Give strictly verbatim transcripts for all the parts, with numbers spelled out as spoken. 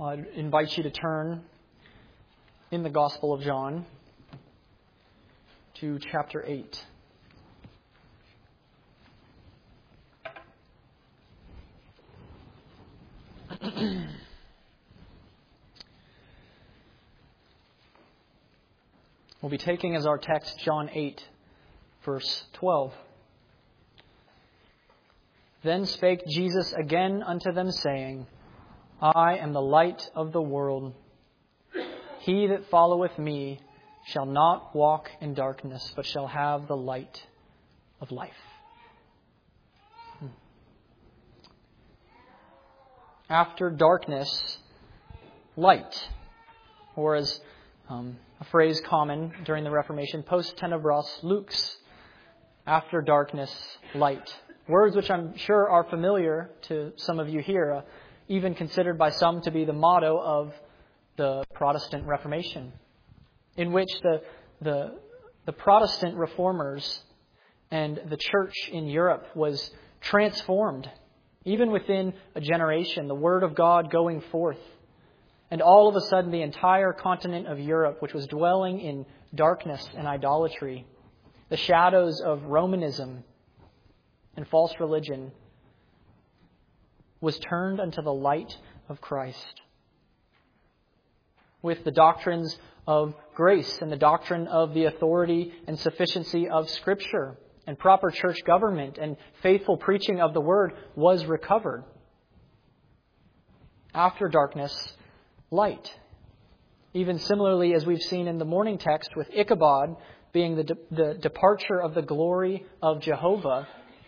I invite you to turn in the Gospel of John to chapter eight. We'll be taking as our text John eight, verse twelve. Then spake Jesus again unto them, saying, I am the light of the world. He that followeth me shall not walk in darkness, but shall have the light of life. After darkness, light. Or as um, a phrase common during the Reformation, post tenebras lux. After darkness, light. Words which I'm sure are familiar to some of you here, uh, even considered by some to be the motto of the Protestant Reformation, in which the, the, the Protestant reformers and the church in Europe was transformed, even within a generation, the Word of God going forth. And all of a sudden, the entire continent of Europe, which was dwelling in darkness and idolatry, the shadows of Romanism and false religion, was turned unto the light of Christ. With the doctrines of grace and the doctrine of the authority and sufficiency of Scripture and proper church government and faithful preaching of the Word was recovered. After darkness, light. Even similarly, as we've seen in the morning text with Ichabod being the, de- the departure of the glory of Jehovah,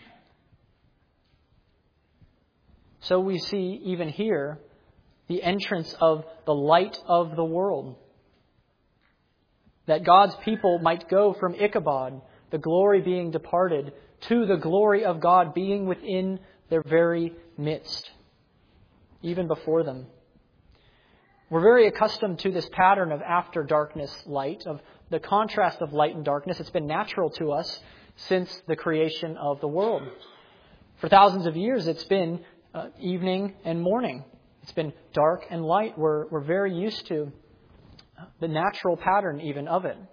so we see even here the entrance of the light of the world. That God's people might go from Ichabod, the glory being departed, to the glory of God being within their very midst, even before them. We're very accustomed to this pattern of after darkness light, of the contrast of light and darkness. It's been natural to us since the creation of the world. For thousands of years, it's been uh, evening and morning. It's been dark and light. We're, we're very used to the natural pattern even of it.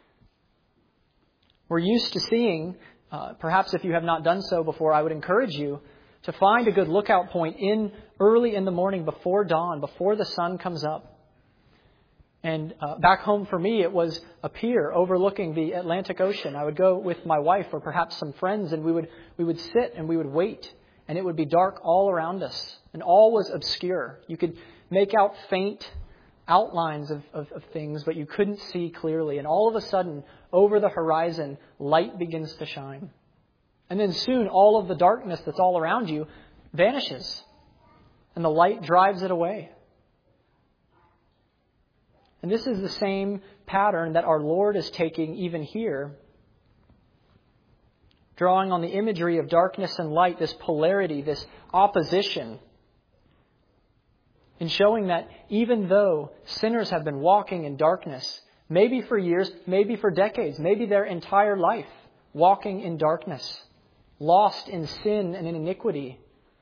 We're used to seeing, uh, perhaps if you have not done so before, I would encourage you to find a good lookout point in early in the morning before dawn, before the sun comes up. And uh, back home for me, it was a pier overlooking the Atlantic Ocean. I would go with my wife or perhaps some friends, and we would we would sit and we would wait. And it would be dark all around us, and all was obscure. You could make out faint outlines of, of, of things, but you couldn't see clearly. And all of a sudden, over the horizon, light begins to shine. And then soon, all of the darkness that's all around you vanishes, and the light drives it away. And this is the same pattern that our Lord is taking even here, drawing on the imagery of darkness and light, this polarity, this opposition, in showing that even though sinners have been walking in darkness, maybe for years, maybe for decades, maybe their entire life, walking in darkness, lost in sin and in iniquity,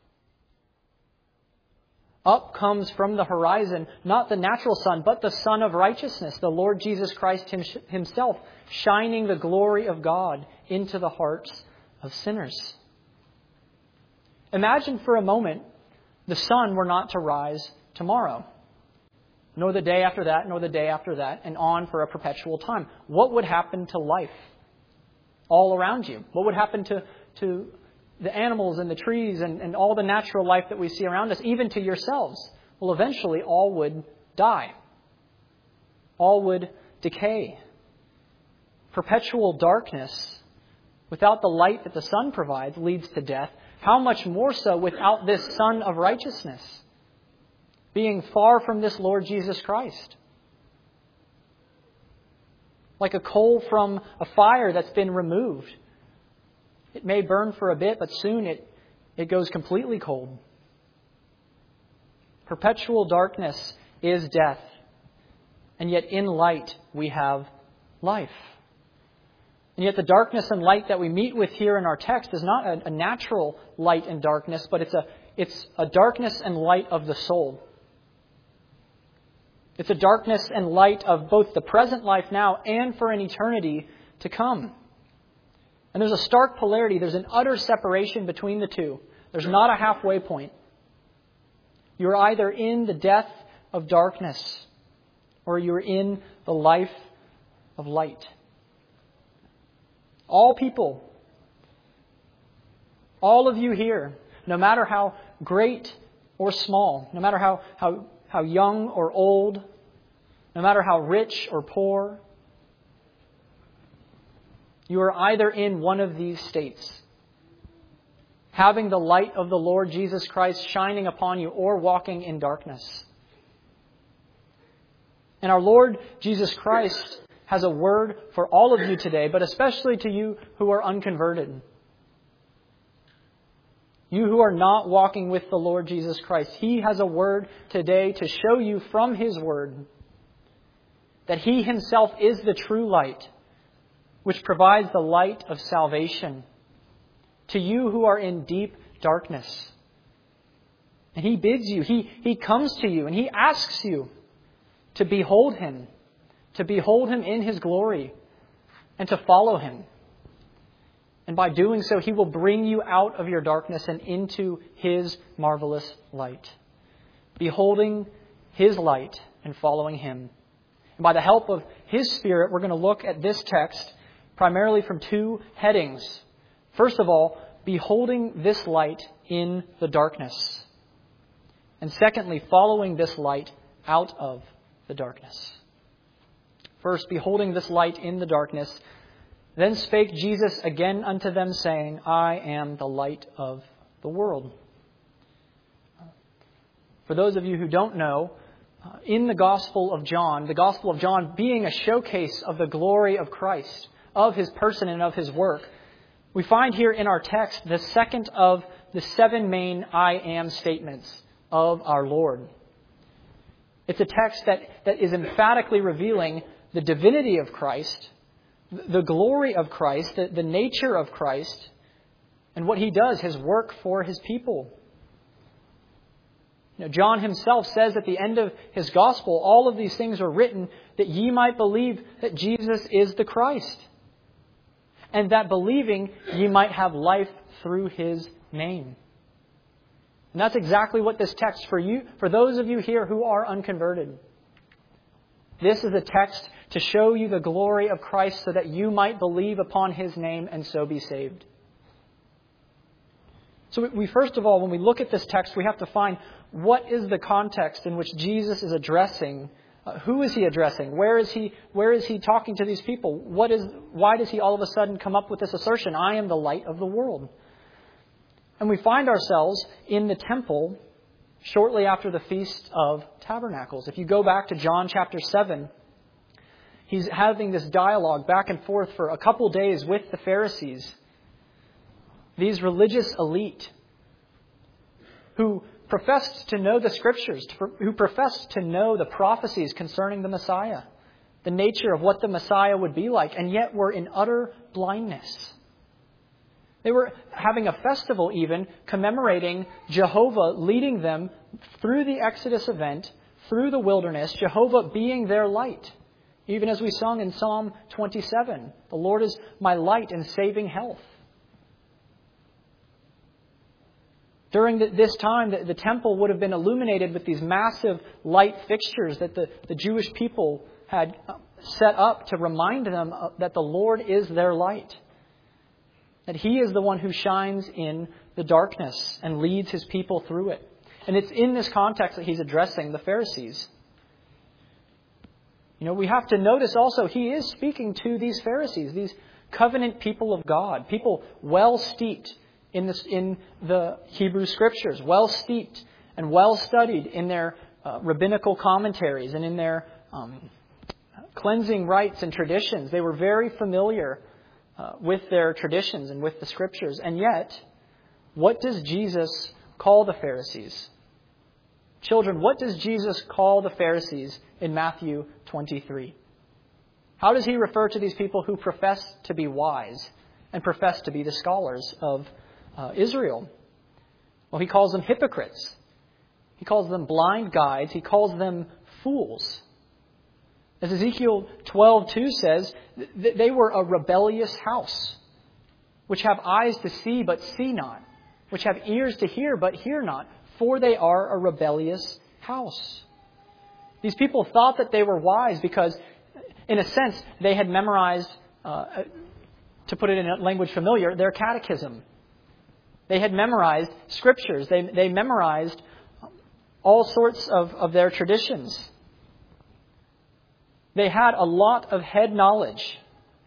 up comes from the horizon, not the natural sun, but the Son of Righteousness, the Lord Jesus Christ Himself, shining the glory of God into the hearts of sinners. Imagine for a moment the sun were not to rise tomorrow, nor the day after that, nor the day after that, and on for a perpetual time. What would happen to life all around you? What would happen to, to the animals and the trees and, and all the natural life that we see around us, even to yourselves? Well, eventually all would die. All would decay. Perpetual darkness, without the light that the sun provides, leads to death. How much more so without this Son of Righteousness, being far from this Lord Jesus Christ? Like a coal from a fire that's been removed. It may burn for a bit, but soon it, it goes completely cold. Perpetual darkness is death. And yet in light we have life. And yet the darkness and light that we meet with here in our text is not a, a natural light and darkness, but it's a, it's a darkness and light of the soul. It's a darkness and light of both the present life now and for an eternity to come. And there's a stark polarity. There's an utter separation between the two. There's not a halfway point. You're either in the death of darkness or you're in the life of light. All people, all of you here, no matter how great or small, no matter how, how, how young or old, no matter how rich or poor, you are either in one of these states, having the light of the Lord Jesus Christ shining upon you, or walking in darkness. And our Lord Jesus Christ has a word for all of you today, but especially to you who are unconverted. You who are not walking with the Lord Jesus Christ. He has a word today to show you from His word that He Himself is the true light, which provides the light of salvation to you who are in deep darkness. And He bids you, He, he comes to you, and He asks you to behold Him, to behold Him in His glory, and to follow Him. And by doing so, He will bring you out of your darkness and into His marvelous light. Beholding His light and following Him. And by the help of His Spirit, we're going to look at this text primarily from two headings. First of all, beholding this light in the darkness. And secondly, following this light out of the darkness. First, beholding this light in the darkness. Then spake Jesus again unto them, saying, I am the light of the world. For those of you who don't know, in the Gospel of John, the Gospel of John being a showcase of the glory of Christ, of His person and of His work, we find here in our text the second of the seven main I am statements of our Lord. It's a text that, that is emphatically revealing the divinity of Christ, the glory of Christ, the, the nature of Christ, and what He does, His work for His people. You know, John himself says at the end of his gospel, all of these things are written that ye might believe that Jesus is the Christ, and that believing ye might have life through His name. And that's exactly what this text for you, for those of you here who are unconverted. This is a text to show you the glory of Christ so that you might believe upon His name and so be saved. So we first of all, when we look at this text, we have to find what is the context in which Jesus is addressing. Uh, who is He addressing? Where is He, where is He talking to these people? What is, why does He all of a sudden come up with this assertion, I am the light of the world? And we find ourselves in the temple shortly after the Feast of Tabernacles. If you go back to John chapter seven, He's having this dialogue back and forth for a couple days with the Pharisees, these religious elite who professed to know the Scriptures, who professed to know the prophecies concerning the Messiah, the nature of what the Messiah would be like, and yet were in utter blindness. They were having a festival even, commemorating Jehovah leading them through the Exodus event, through the wilderness, Jehovah being their light. Even as we sung in Psalm twenty-seven, the Lord is my light and saving health. During the, this time, the, the temple would have been illuminated with these massive light fixtures that the, the Jewish people had set up to remind them that the Lord is their light. That He is the one who shines in the darkness and leads His people through it. And it's in this context that He's addressing the Pharisees. You know, we have to notice also He is speaking to these Pharisees, these covenant people of God, people well steeped in, this, in the Hebrew Scriptures, well steeped and well studied in their uh, rabbinical commentaries and in their um, cleansing rites and traditions. They were very familiar uh, with their traditions and with the Scriptures. And yet, what does Jesus call the Pharisees? Children, what does Jesus call the Pharisees in Matthew twenty-three? How does He refer to these people who profess to be wise and profess to be the scholars of uh, Israel? Well, He calls them hypocrites. He calls them blind guides. He calls them fools. As Ezekiel twelve two says, th- they were a rebellious house, which have eyes to see but see not, which have ears to hear but hear not, for they are a rebellious house. These people thought that they were wise because, in a sense, they had memorized, uh, to put it in a language familiar, their catechism. They had memorized scriptures. They, they memorized all sorts of, of their traditions. They had a lot of head knowledge.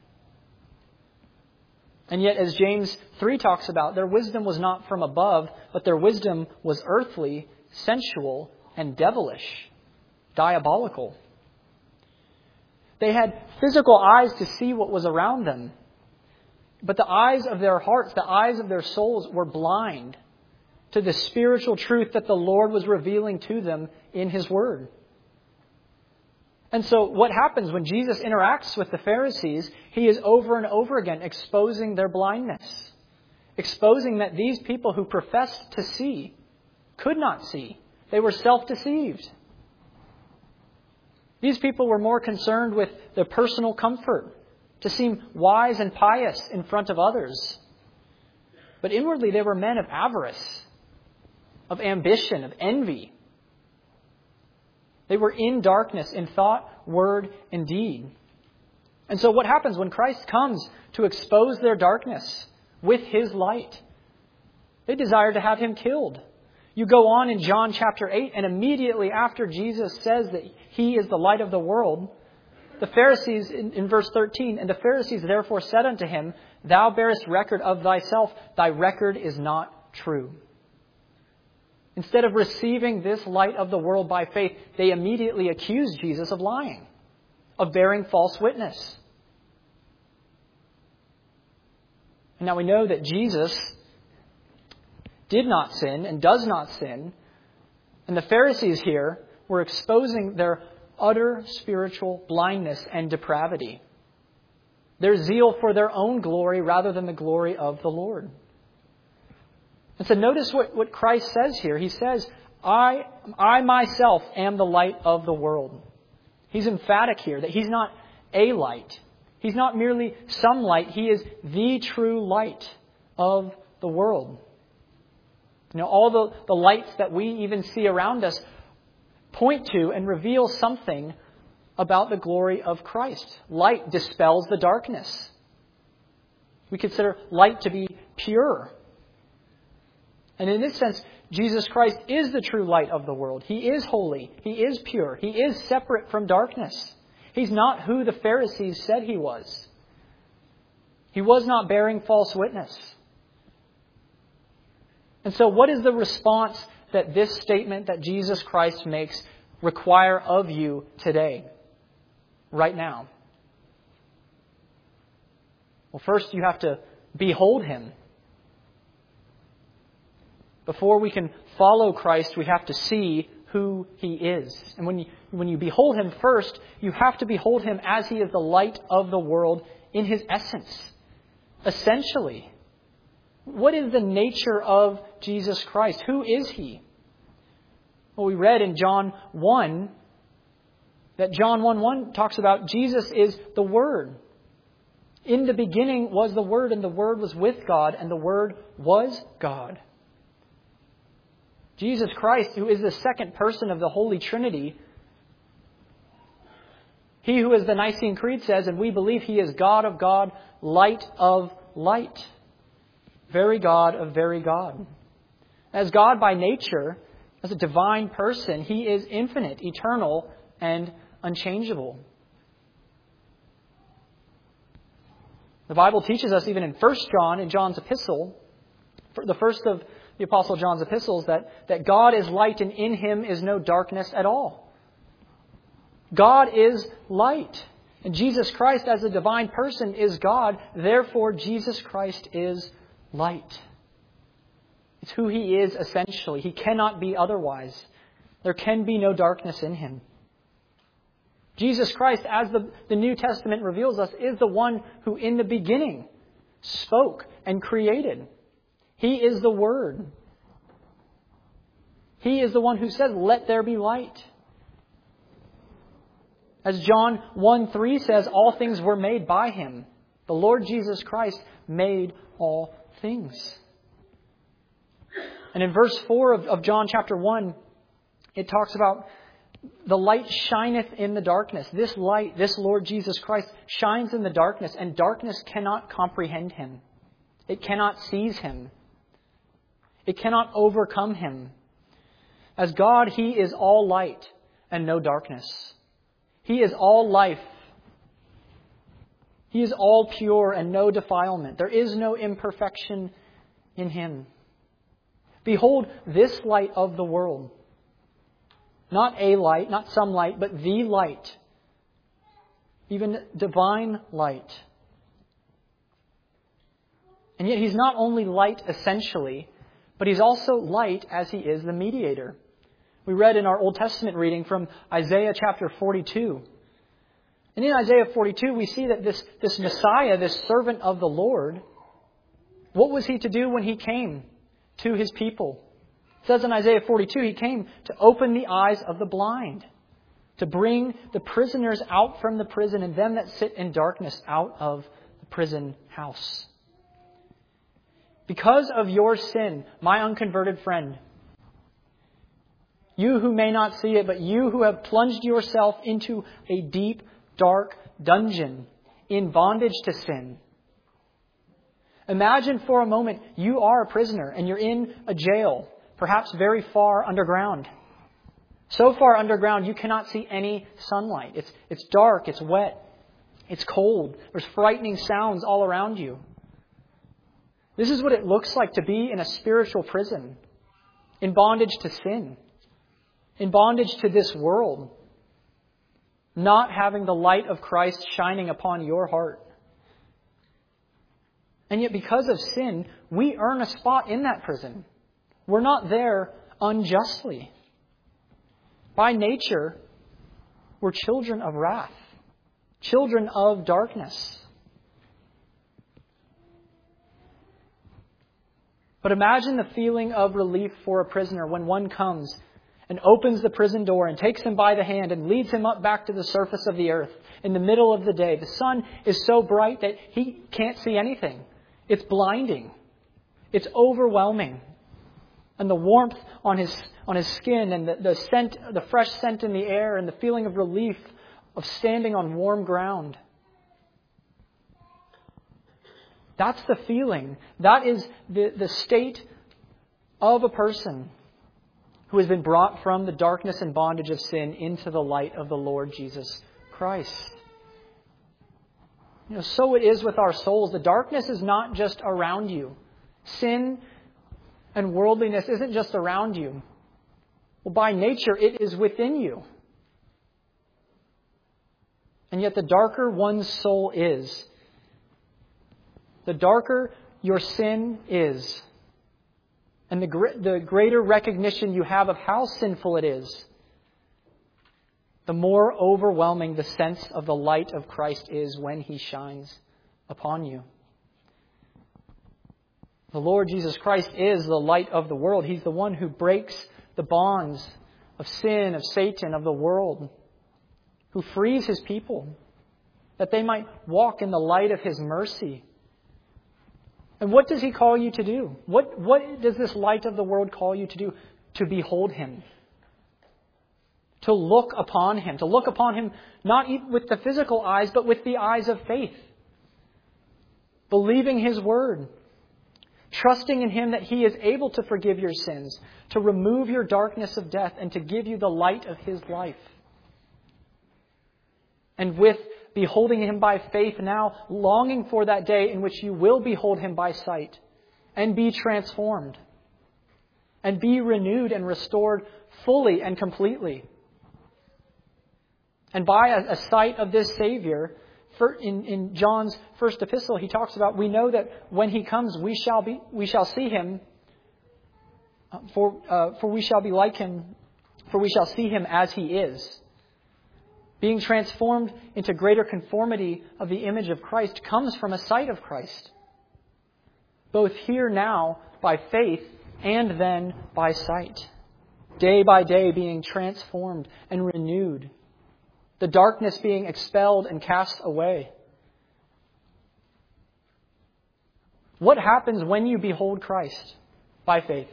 And yet, as James three talks about, their wisdom was not from above, but their wisdom was earthly, sensual, and devilish, diabolical. They had physical eyes to see what was around them, but the eyes of their hearts, the eyes of their souls were blind to the spiritual truth that the Lord was revealing to them in His Word. And so what happens when Jesus interacts with the Pharisees, He is over and over again exposing their blindness, exposing that these people who professed to see could not see. They were self-deceived. These people were more concerned with their personal comfort, to seem wise and pious in front of others. But inwardly they were men of avarice, of ambition, of envy. They were in darkness in thought, word, and deed. And so what happens when Christ comes to expose their darkness with His light? They desire to have Him killed. You go on in John chapter eight, and immediately after Jesus says that He is the light of the world, the Pharisees, in, in verse thirteen, and the Pharisees therefore said unto Him, Thou bearest record of thyself, thy record is not true. Instead of receiving this light of the world by faith, they immediately accused Jesus of lying, of bearing false witness. And now we know that Jesus did not sin and does not sin. And the Pharisees here were exposing their utter spiritual blindness and depravity, their zeal for their own glory rather than the glory of the Lord. And so notice what, what Christ says here. He says, I, I myself am the light of the world. He's emphatic here that He's not a light. He's not merely some light. He is the true light of the world. You know, all the, the lights that we even see around us point to and reveal something about the glory of Christ. Light dispels the darkness. We consider light to be pure. And in this sense, Jesus Christ is the true light of the world. He is holy. He is pure. He is separate from darkness. He's not who the Pharisees said He was. He was not bearing false witness. And so what is the response that this statement that Jesus Christ makes require of you today, right now? Well, first you have to behold Him. Before we can follow Christ, we have to see who He is. And when you, when you behold Him first, you have to behold Him as He is the light of the world in His essence, essentially. What is the nature of Jesus Christ? Who is He? Well, we read in John one that John one one talks about Jesus is the Word. In the beginning was the Word, and the Word was with God, and the Word was God. Jesus Christ, who is the second person of the Holy Trinity, He who, as the Nicene Creed says, and we believe He is God of God, light of light. Very God of very God. As God by nature, as a divine person, He is infinite, eternal, and unchangeable. The Bible teaches us even in First John, in John's epistle, the first of the Apostle John's epistles, that, that God is light and in Him is no darkness at all. God is light. And Jesus Christ as a divine person is God. Therefore, Jesus Christ is light. It's who He is essentially. He cannot be otherwise. There can be no darkness in Him. Jesus Christ, as the, the New Testament reveals us, is the one who in the beginning spoke and created. He is the Word. He is the one who says, let there be light. As John one three says, all things were made by Him. The Lord Jesus Christ made all things. And in verse four of, of John chapter one, it talks about the light shineth in the darkness. This light, this Lord Jesus Christ, shines in the darkness, and darkness cannot comprehend Him. It cannot seize Him. It cannot overcome Him. As God, He is all light and no darkness. He is all life. He is all pure and no defilement. There is no imperfection in Him. Behold this light of the world. Not a light, not some light, but the light. Even divine light. And yet He's not only light essentially, but He's also light as He is the mediator. We read in our Old Testament reading from Isaiah chapter forty-two. And in Isaiah forty-two, we see that this, this Messiah, this servant of the Lord, what was He to do when He came to His people? It says in Isaiah forty-two, He came to open the eyes of the blind, to bring the prisoners out from the prison and them that sit in darkness out of the prison house. Because of your sin, my unconverted friend, you who may not see it, but you who have plunged yourself into a deep, dark dungeon in bondage to sin. Imagine for a moment you are a prisoner and you're in a jail, perhaps very far underground. So far underground you cannot see any sunlight. It's, it's dark, it's wet, it's cold. There's frightening sounds all around you. This is what it looks like to be in a spiritual prison, in bondage to sin, in bondage to this world, not having the light of Christ shining upon your heart. And yet because of sin, we earn a spot in that prison. We're not there unjustly. By nature, we're children of wrath, children of darkness. But imagine the feeling of relief for a prisoner when one comes and opens the prison door and takes him by the hand and leads him up back to the surface of the earth in the middle of the day. The sun is so bright that he can't see anything. It's blinding. It's overwhelming. And the warmth on his on his skin and the, the scent, the fresh scent in the air and the feeling of relief of standing on warm ground. That's the feeling. That is the, the state of a person who has been brought from the darkness and bondage of sin into the light of the Lord Jesus Christ. You know, so it is with our souls. The darkness is not just around you. Sin and worldliness isn't just around you. Well, by nature, it is within you. And yet the darker one's soul is, the darker your sin is, and the, gr- the greater recognition you have of how sinful it is, the more overwhelming the sense of the light of Christ is when He shines upon you. The Lord Jesus Christ is the light of the world. He's the one who breaks the bonds of sin, of Satan, of the world, who frees His people, that they might walk in the light of His mercy. And what does He call you to do? What, what does this light of the world call you to do? To behold Him. To look upon Him. To look upon Him not even with the physical eyes, but with the eyes of faith. Believing His word. Trusting in Him that He is able to forgive your sins, to remove your darkness of death, and to give you the light of His life. And with beholding Him by faith now, longing for that day in which you will behold Him by sight and be transformed and be renewed and restored fully and completely. And by a, a sight of this Savior, for in, in John's first epistle, he talks about, we know that when He comes, we shall be, we shall see Him, for, uh, for we shall be like Him, for we shall see Him as He is. Being transformed into greater conformity of the image of Christ comes from a sight of Christ. Both here now by faith and then by sight. Day by day being transformed and renewed the darkness being expelled and cast away. What happens when you behold Christ by faith?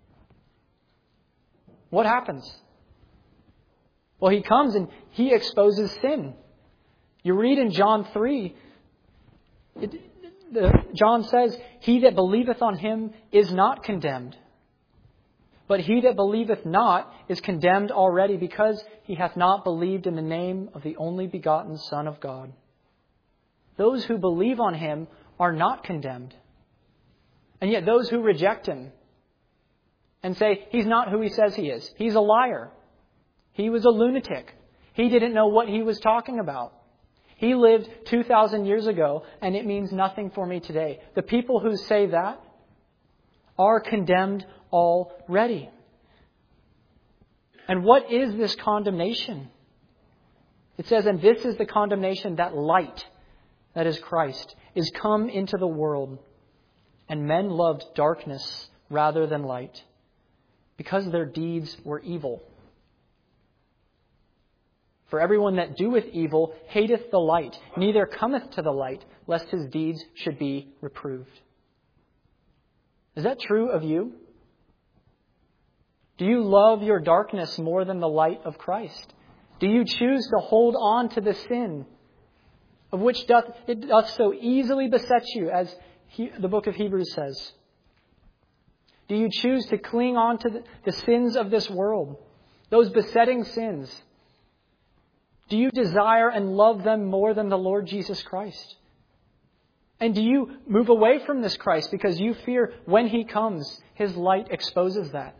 What happens? Well, He comes and He exposes sin. You read in John three, it, the, John says, "He that believeth on Him is not condemned. But he that believeth not is condemned already, because he hath not believed in the name of the only begotten Son of God." Those who believe on Him are not condemned. And yet those who reject Him and say, He's not who He says He is. He's a liar. He was a lunatic. He didn't know what He was talking about. He lived two thousand years ago, and it means nothing for me today. The people who say that are condemned already. And what is this condemnation? It says, "And this is the condemnation, that light," that is Christ, "is come into the world. And men loved darkness rather than light, because their deeds were evil. For everyone that doeth evil hateth the light, neither cometh to the light, lest his deeds should be reproved." Is that true of you? Do you love your darkness more than the light of Christ? Do you choose to hold on to the sin of which doth it doth so easily beset you, as he, the book of Hebrews says? Do you choose to cling on to the, the sins of this world, those besetting sins? Do you desire and love them more than the Lord Jesus Christ? And do you move away from this Christ because you fear when He comes, His light exposes that?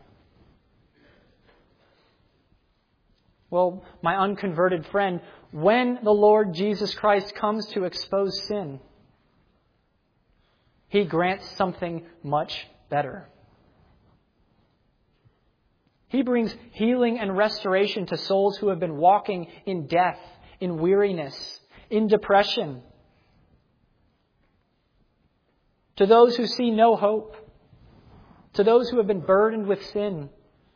Well, my unconverted friend, when the Lord Jesus Christ comes to expose sin, He grants something much better. He brings healing and restoration to souls who have been walking in death, in weariness, in depression. To those who see no hope. To those who have been burdened with sin.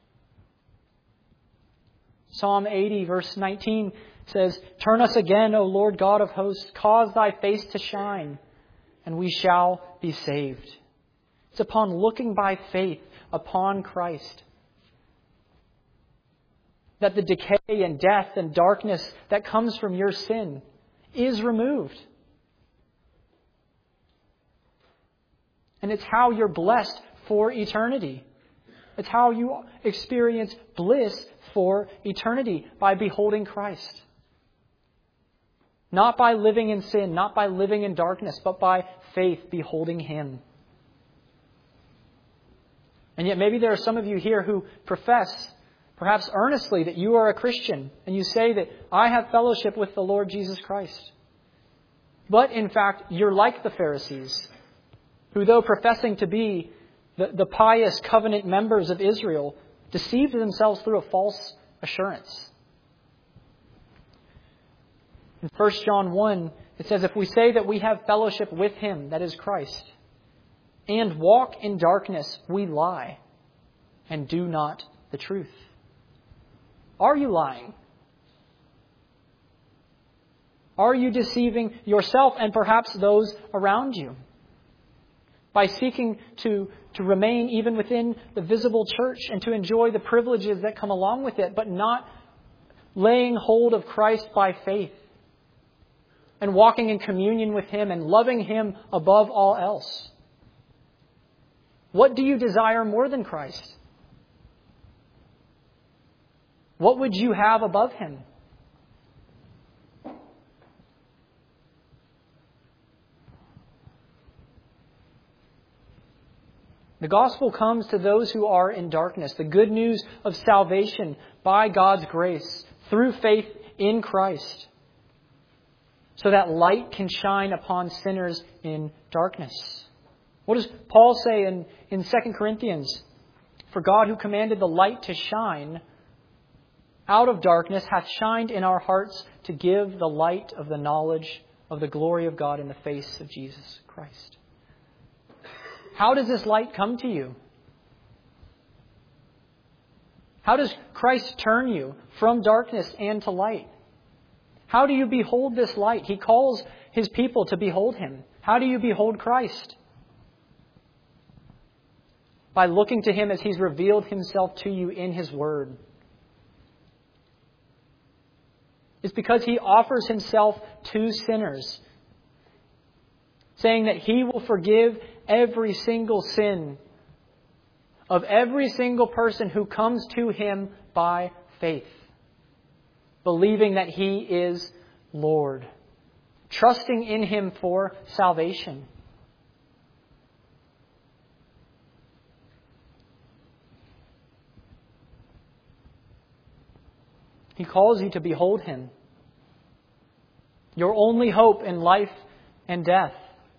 Psalm eighty, verse nineteen says, "Turn us again, O Lord God of hosts, cause Thy face to shine, and we shall be saved." It's upon looking by faith upon Christ that the decay and death and darkness that comes from your sin is removed. And it's how you're blessed for eternity. It's how you experience bliss for eternity, by beholding Christ. Not by living in sin, not by living in darkness, but by faith beholding Him. And yet maybe there are some of you here who profess, perhaps earnestly, that you are a Christian, and you say that I have fellowship with the Lord Jesus Christ. But in fact, you're like the Pharisees, who, though professing to be the, the pious covenant members of Israel, deceived themselves through a false assurance. In First John one, it says, "If we say that we have fellowship with Him," that is Christ, "and walk in darkness, we lie and do not the truth." Are you lying? Are you deceiving yourself and perhaps those around you by seeking to, to remain even within the visible church and to enjoy the privileges that come along with it, but not laying hold of Christ by faith and walking in communion with Him and loving Him above all else? What do you desire more than Christ? What would you have above Him? The gospel comes to those who are in darkness. The good news of salvation by God's grace through faith in Christ, so that light can shine upon sinners in darkness. What does Paul say in, in Second Corinthians? "For God, who commanded the light to shine out of darkness, hath shined in our hearts to give the light of the knowledge of the glory of God in the face of Jesus Christ." How does this light come to you? How does Christ turn you from darkness and to light? How do you behold this light? He calls His people to behold Him. How do you behold Christ? By looking to Him as He's revealed Himself to you in His Word. It's because He offers Himself to sinners, saying that He will forgive every single sin of every single person who comes to Him by faith, believing that He is Lord, trusting in Him for salvation. He calls you to behold Him, your only hope in life and death.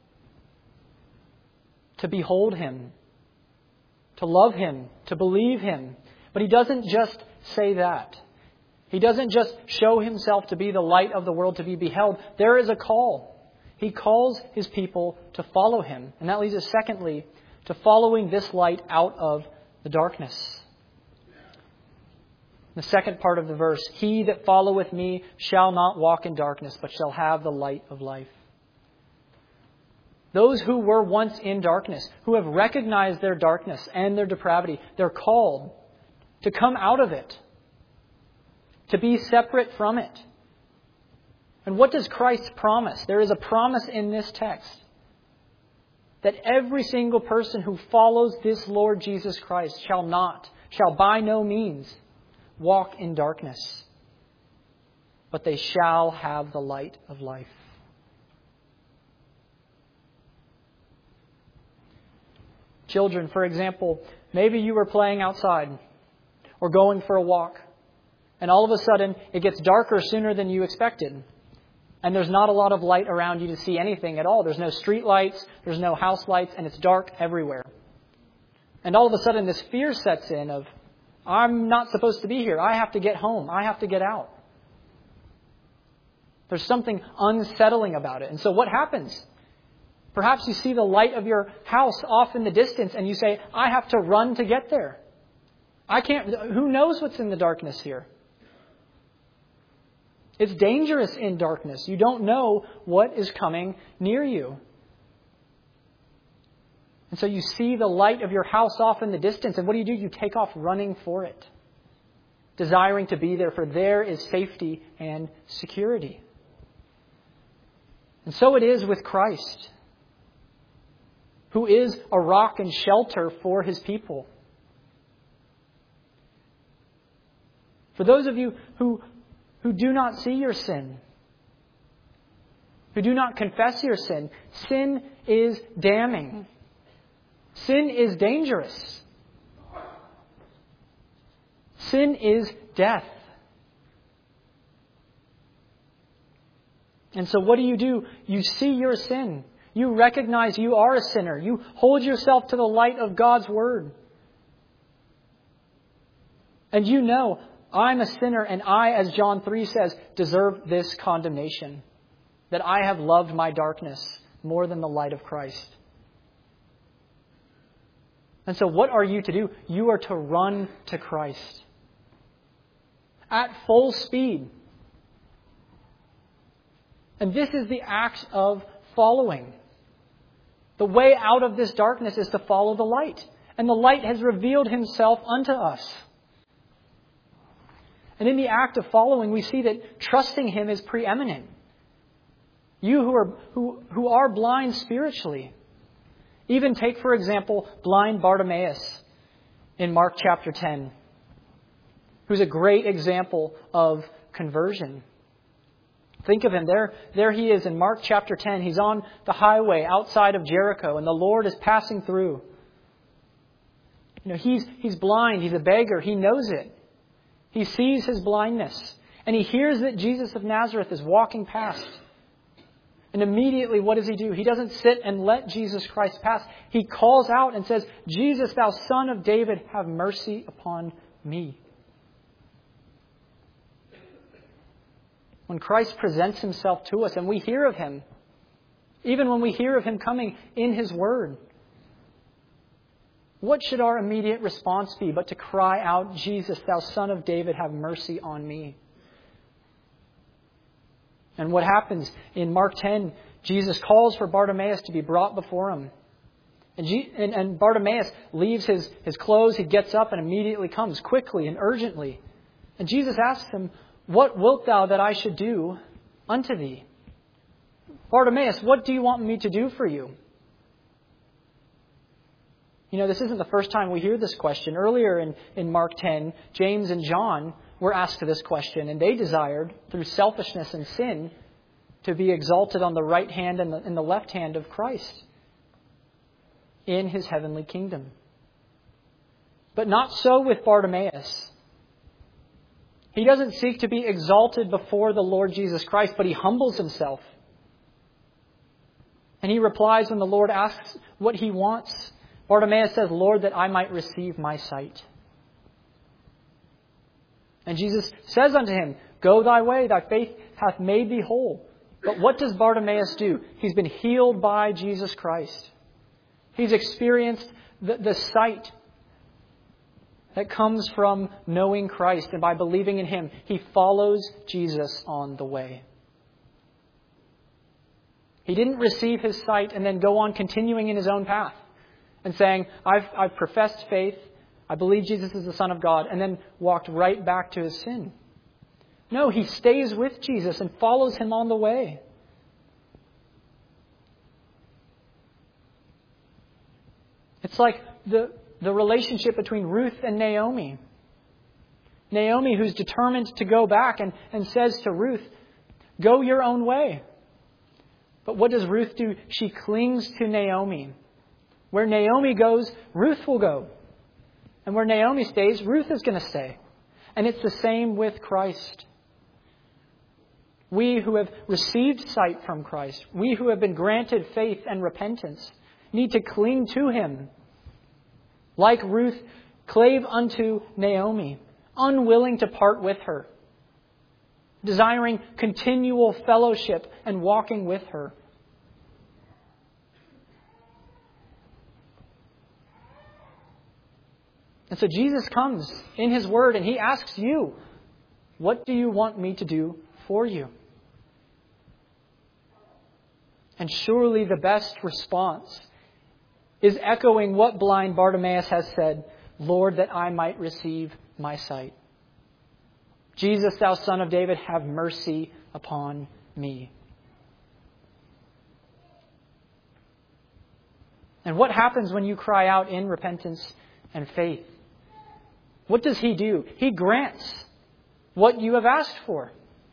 To behold Him, to love Him, to believe Him. But He doesn't just say that. He doesn't just show Himself to be the light of the world to be beheld. There is a call. He calls His people to follow Him. And that leads us, secondly, to following this light out of the darkness. The second part of the verse, He that followeth me shall not walk in darkness, but shall have the light of life. Those who were once in darkness, who have recognized their darkness and their depravity, they're called to come out of it, to be separate from it. And what does Christ promise? There is a promise in this text that every single person who follows this Lord Jesus Christ shall not, shall by no means walk in darkness, but they shall have the light of life. Children, for example, maybe you were playing outside or going for a walk, and all of a sudden it gets darker sooner than you expected. And there's not a lot of light around you to see anything at all. There's no street lights, there's no house lights, and it's dark everywhere. And all of a sudden this fear sets in of, I'm not supposed to be here. I have to get home. I have to get out. There's something unsettling about it. And so what happens? Perhaps you see the light of your house off in the distance and you say, I have to run to get there. I can't, who knows what's in the darkness here? It's dangerous in darkness. You don't know what is coming near you. And so you see the light of your house off in the distance, and what do you do? You take off running for it, desiring to be there, for there is safety and security. And so it is with Christ, who is a rock and shelter for His people. For those of you who, who do not see your sin, who do not confess your sin, sin is damning. Sin is dangerous. Sin is death. And so what do you do? You see your sin. You recognize you are a sinner. You hold yourself to the light of God's Word. And you know, I'm a sinner and I, as John three says, deserve this condemnation. That I have loved my darkness more than the light of Christ. And so what are you to do? You are to run to Christ. At full speed. And this is the act of following. The way out of this darkness is to follow the light. And the light has revealed Himself unto us. And in the act of following, we see that trusting Him is preeminent. You who are, who, who are blind spiritually. Even take, for example, blind Bartimaeus in Mark chapter ten, who's a great example of conversion. Think of him. There, there he is in Mark chapter ten. He's on the highway outside of Jericho, and the Lord is passing through. You know, he's, he's blind. He's a beggar. He knows it. He sees his blindness, and he hears that Jesus of Nazareth is walking past. And immediately, what does he do? He doesn't sit and let Jesus Christ pass. He calls out and says, Jesus, thou Son of David, have mercy upon me. When Christ presents Himself to us and we hear of Him, even when we hear of Him coming in His Word, what should our immediate response be but to cry out, Jesus, thou Son of David, have mercy on me? And what happens in Mark ten, Jesus calls for Bartimaeus to be brought before him. And, G- and, and Bartimaeus leaves his, his clothes, he gets up and immediately comes quickly and urgently. And Jesus asks him, "What wilt thou that I should do unto thee?" Bartimaeus, what do you want me to do for you? You know, this isn't the first time we hear this question. Earlier in, in Mark ten, James and John were asked this question, and they desired, through selfishness and sin, to be exalted on the right hand and the, and the left hand of Christ in his heavenly kingdom. But not so with Bartimaeus. He doesn't seek to be exalted before the Lord Jesus Christ, but he humbles himself. And he replies when the Lord asks what he wants. Bartimaeus says, "Lord, that I might receive my sight." And Jesus says unto him, "Go thy way, thy faith hath made thee whole." But what does Bartimaeus do? He's been healed by Jesus Christ. He's experienced the, the sight that comes from knowing Christ. And by believing in him, he follows Jesus on the way. He didn't receive his sight and then go on continuing in his own path and saying, I've, I've professed faith, I believe Jesus is the Son of God, and then walked right back to his sin. No, he stays with Jesus and follows him on the way. It's like the, the relationship between Ruth and Naomi. Naomi, who's determined to go back and, and says to Ruth, "Go your own way." But what does Ruth do? She clings to Naomi. Where Naomi goes, Ruth will go. And where Naomi stays, Ruth is going to stay. And it's the same with Christ. We who have received sight from Christ, we who have been granted faith and repentance, need to cling to him. Like Ruth clave unto Naomi, unwilling to part with her, desiring continual fellowship and walking with her. And so Jesus comes in his word and he asks you, "What do you want me to do for you?" And surely the best response is echoing what blind Bartimaeus has said, "Lord, that I might receive my sight." Jesus, thou Son of David, have mercy upon me. And what happens when you cry out in repentance and faith? What does he do? He grants what you have asked for.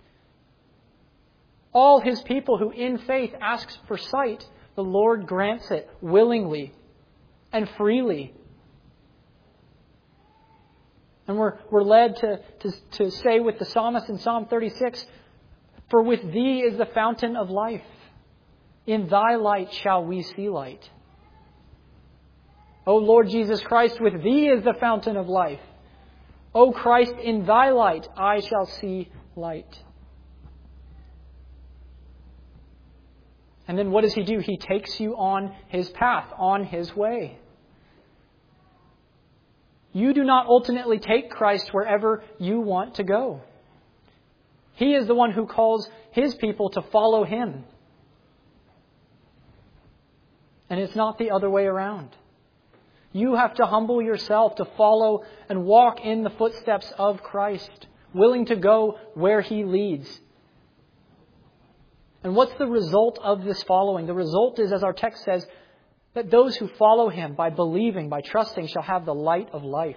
All his people who in faith asks for sight, the Lord grants it willingly and freely. And we're, we're led to, to, to say with the psalmist in Psalm thirty-six, "For with thee is the fountain of life. In thy light shall we see light." O Lord Jesus Christ, with thee is the fountain of life. O Christ, in thy light I shall see light. And then what does he do? He takes you on his path, on his way. You do not ultimately take Christ wherever you want to go. He is the one who calls his people to follow him. And it's not the other way around. You have to humble yourself to follow and walk in the footsteps of Christ, willing to go where he leads. And what's the result of this following? The result is, as our text says, that those who follow him by believing, by trusting, shall have the light of life.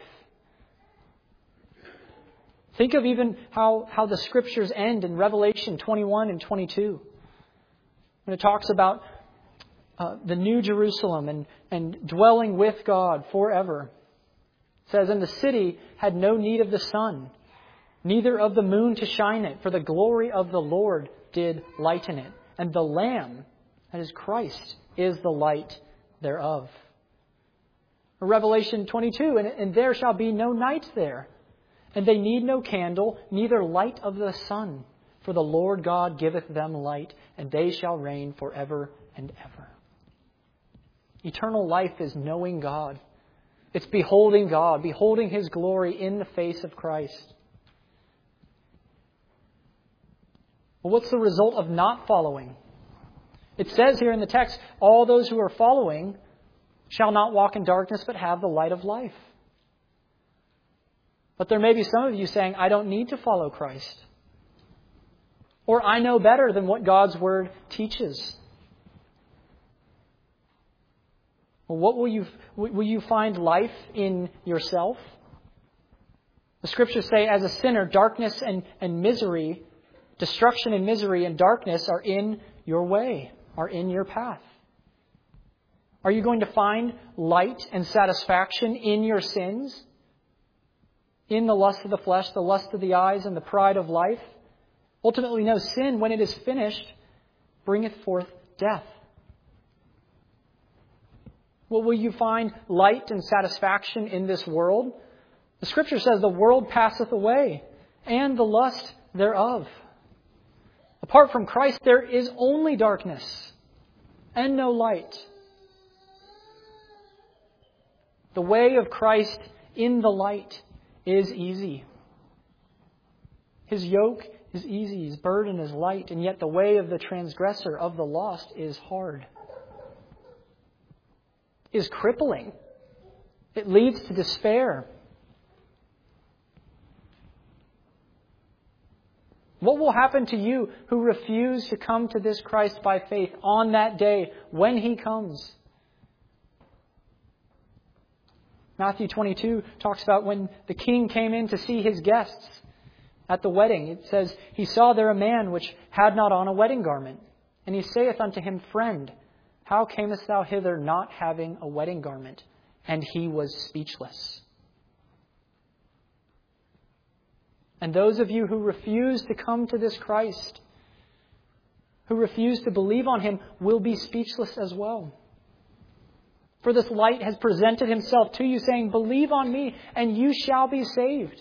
Think of even how, how the Scriptures end in Revelation twenty-one and twenty-two. When it talks about uh, the New Jerusalem and, and dwelling with God forever. It says, "And the city had no need of the sun, neither of the moon to shine it, for the glory of the Lord did lighten it. And the Lamb," that is Christ, "is the light thereof." Revelation twenty-two, and, and there shall be no night there. And they need no candle, neither light of the sun. For the Lord God giveth them light, and they shall reign forever and ever. Eternal life is knowing God. It's beholding God, beholding his glory in the face of Christ. Well, what's the result of not following? It says here in the text, all those who are following shall not walk in darkness but have the light of life. But there may be some of you saying, I don't need to follow Christ. Or I know better than what God's Word teaches. Well, what will you, will you find life in yourself? The Scriptures say, as a sinner, darkness and, and misery, destruction and misery and darkness are in your way, are in your path. Are you going to find light and satisfaction in your sins? In the lust of the flesh, the lust of the eyes, and the pride of life? Ultimately, no, sin, when it is finished, bringeth forth death. Well, will you find light and satisfaction in this world? The Scripture says the world passeth away, and the lust thereof. Apart from Christ, there is only darkness and no light. The way of Christ in the light is easy. His yoke is easy, his burden is light, and yet the way of the transgressor, of the lost, is hard. Is crippling. It leads to despair. What will happen to you who refuse to come to this Christ by faith on that day when He comes? Matthew twenty-two talks about when the king came in to see his guests at the wedding. It says, He saw there a man which had not on a wedding garment. And he saith unto him, Friend, how camest thou hither not having a wedding garment? And he was speechless. And those of you who refuse to come to this Christ, who refuse to believe on Him, will be speechless as well. For this light has presented Himself to you, saying, Believe on me, and you shall be saved.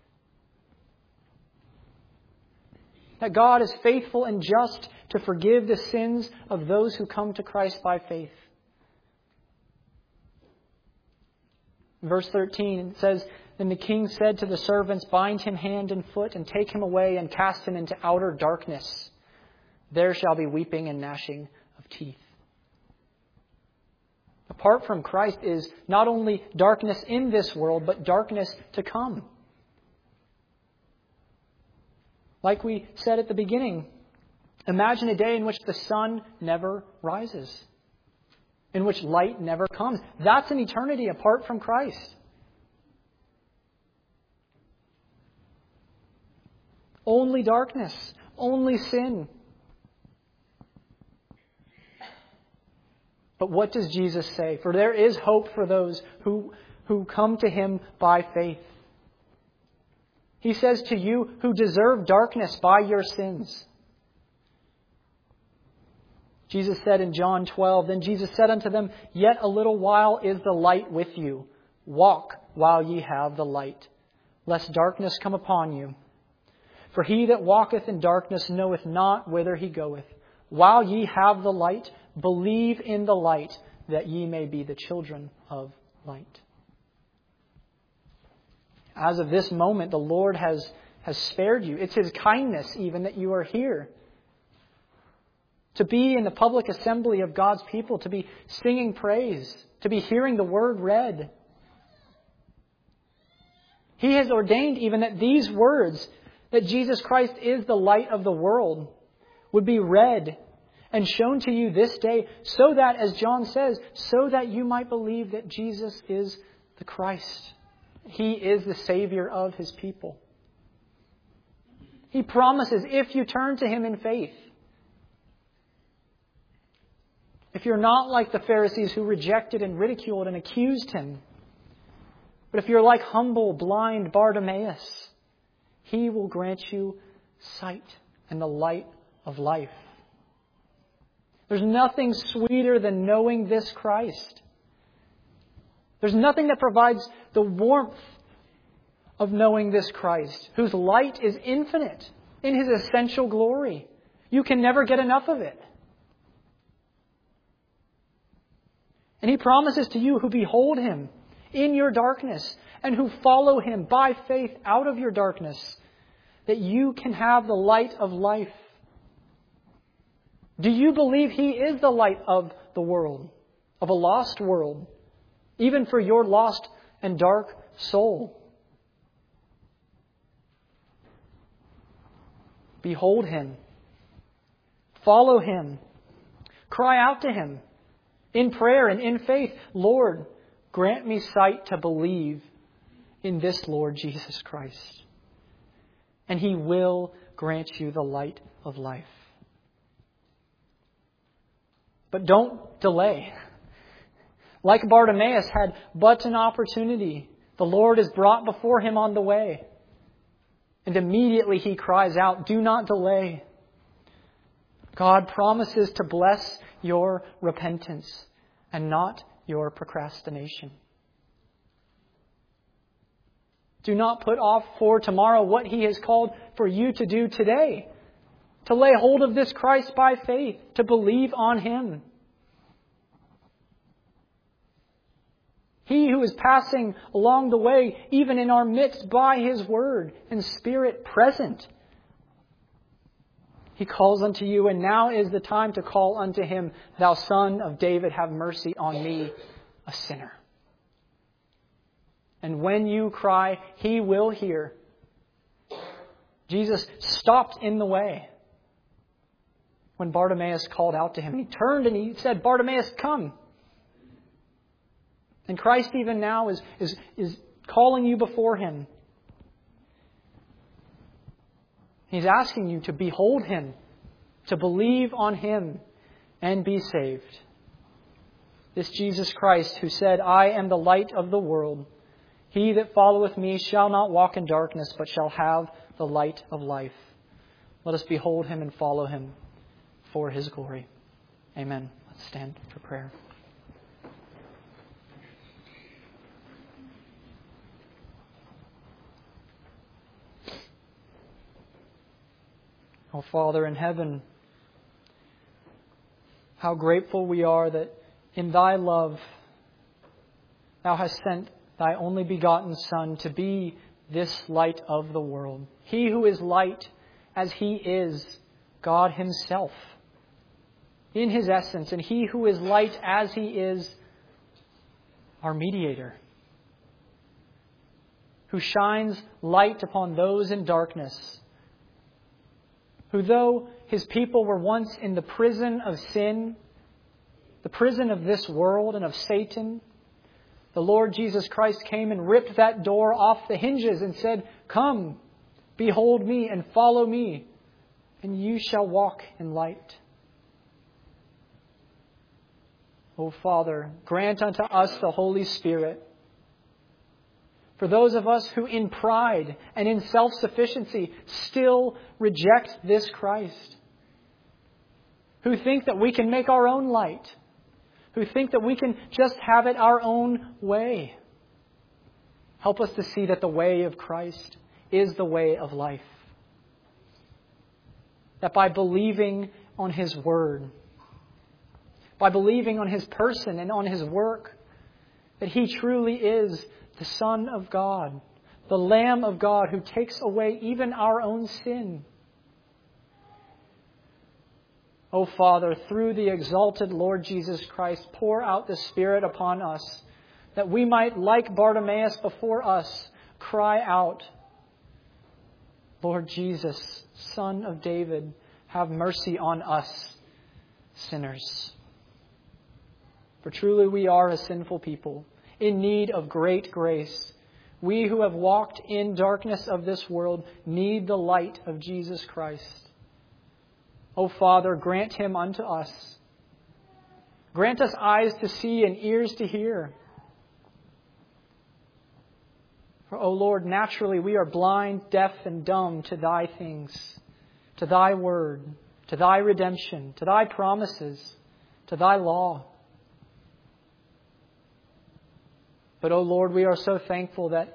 That God is faithful and just to forgive the sins of those who come to Christ by faith. Verse thirteen, it says, Then the king said to the servants, Bind him hand and foot, and take him away, and cast him into outer darkness. There shall be weeping and gnashing of teeth. Apart from Christ is not only darkness in this world, but darkness to come. Like we said at the beginning, imagine a day in which the sun never rises, in which light never comes. That's an eternity apart from Christ. Only darkness, only sin. But what does Jesus say? For there is hope for those who, who come to Him by faith. He says to you who deserve darkness by your sins. Jesus said in John twelve, Then Jesus said unto them, Yet a little while is the light with you. Walk while ye have the light, lest darkness come upon you. For he that walketh in darkness knoweth not whither he goeth. While ye have the light, believe in the light, that ye may be the children of light. As of this moment, the Lord has, has spared you. It's His kindness even that you are here. To be in the public assembly of God's people, to be singing praise, to be hearing the Word read. He has ordained even that these words, that Jesus Christ is the light of the world, would be read and shown to you this day, so that, as John says, so that you might believe that Jesus is the Christ. He is the Savior of His people. He promises, if you turn to Him in faith, if you're not like the Pharisees who rejected and ridiculed and accused Him, but if you're like humble, blind Bartimaeus, He will grant you sight and the light of life. There's nothing sweeter than knowing this Christ. There's nothing that provides the warmth of knowing this Christ, whose light is infinite in His essential glory. You can never get enough of it. And He promises to you who behold Him in your darkness and who follow Him by faith out of your darkness, that you can have the light of life Do you believe He is the light of the world, of a lost world, even for your lost and dark soul? Behold Him. Follow Him. Cry out to Him in prayer and in faith. Lord, grant me sight to believe in this Lord Jesus Christ. And He will grant you the light of life. But don't delay. Like Bartimaeus had but an opportunity, the Lord is brought before him on the way. And immediately he cries out, do not delay. God promises to bless your repentance and not your procrastination. Do not put off for tomorrow what He has called for you to do today. To lay hold of this Christ by faith, to believe on Him. He who is passing along the way, even in our midst by His word and Spirit present. He calls unto you, and now is the time to call unto Him, Thou Son of David, have mercy on me, a sinner. And when you cry, He will hear. Jesus stopped in the way when Bartimaeus called out to Him. He turned and He said, Bartimaeus, come. And Christ even now is, is, is calling you before Him. He's asking you to behold Him, to believe on Him, and be saved. This Jesus Christ who said, I am the light of the world. He that followeth me shall not walk in darkness, but shall have the light of life. Let us behold Him and follow Him for His glory. Amen. Let's stand for prayer. Oh, Father in heaven, how grateful we are that in Thy love Thou hast sent Thy only begotten Son to be this light of the world. He who is light as He is God Himself in His essence, and He who is light as He is our mediator, who shines light upon those in darkness, who though His people were once in the prison of sin, the prison of this world and of Satan, the Lord Jesus Christ came and ripped that door off the hinges and said, come, behold me and follow me, and you shall walk in light. O Father, grant unto us the Holy Spirit. For those of us who in pride and in self-sufficiency still reject this Christ, who think that we can make our own light, who think that we can just have it our own way. Help us to see that the way of Christ is the way of life. That by believing on His word, by believing on His person and on His work, that He truly is the Son of God, the Lamb of God who takes away even our own sin. O Father, through the exalted Lord Jesus Christ, pour out the Spirit upon us, that we might, like Bartimaeus before us, cry out, Lord Jesus, Son of David, have mercy on us, sinners. For truly we are a sinful people, in need of great grace. We who have walked in darkness of this world need the light of Jesus Christ. O Father, grant Him unto us. Grant us eyes to see and ears to hear. For, O Lord, naturally we are blind, deaf, and dumb to Thy things, to Thy word, to Thy redemption, to Thy promises, to Thy law. But, O Lord, we are so thankful that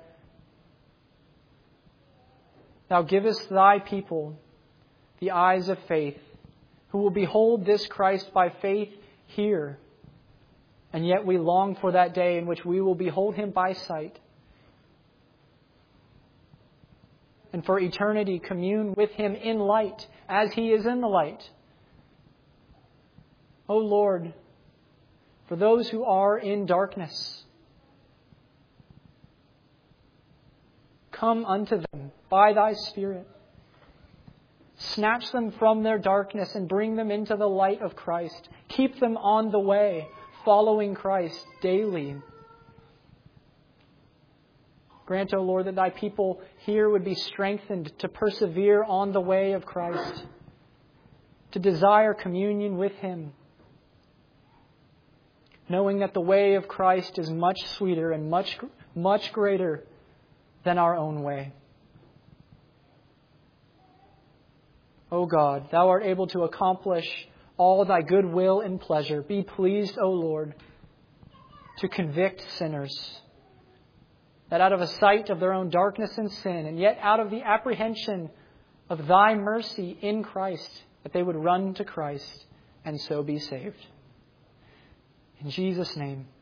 Thou givest Thy people the eyes of faith, who will behold this Christ by faith here. And yet we long for that day in which we will behold Him by sight. And for eternity commune with Him in light, as He is in the light. O Lord, for those who are in darkness. Come unto them by Thy Spirit. Snatch them from their darkness and bring them into the light of Christ. Keep them on the way, following Christ daily. Grant, O Lord, that Thy people here would be strengthened to persevere on the way of Christ, to desire communion with Him, knowing that the way of Christ is much sweeter and much, much greater than our own way. O God, Thou art able to accomplish all Thy good will and pleasure. Be pleased, O Lord, to convict sinners, that out of a sight of their own darkness and sin, and yet out of the apprehension of Thy mercy in Christ, that they would run to Christ and so be saved. In Jesus' name.